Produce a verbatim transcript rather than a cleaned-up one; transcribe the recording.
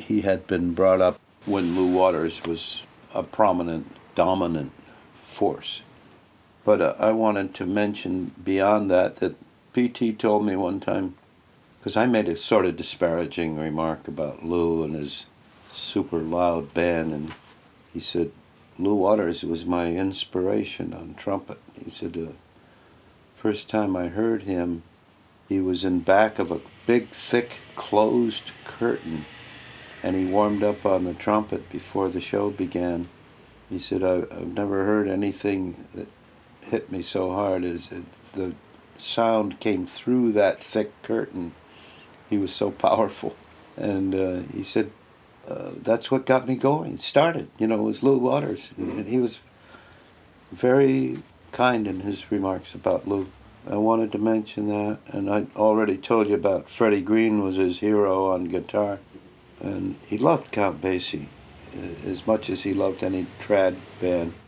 he had been brought up when Lou Waters was a prominent, dominant force. But uh, I wanted to mention beyond that that P T told me one time, because I made a sort of disparaging remark about Lou and his super loud band, and he said, Lou Waters was my inspiration on trumpet. He said, the uh, first time I heard him, he was in back of a big, thick, closed curtain, and he warmed up on the trumpet before the show began. He said, I've never heard anything that hit me so hard as the sound came through that thick curtain. He was so powerful. And uh, he said, uh, that's what got me going, started, you know, it was Lou Waters. And he was very kind in his remarks about Lou. I wanted to mention that, and I already told you about Freddie Green was his hero on guitar. And he loved Count Basie as much as he loved any trad band.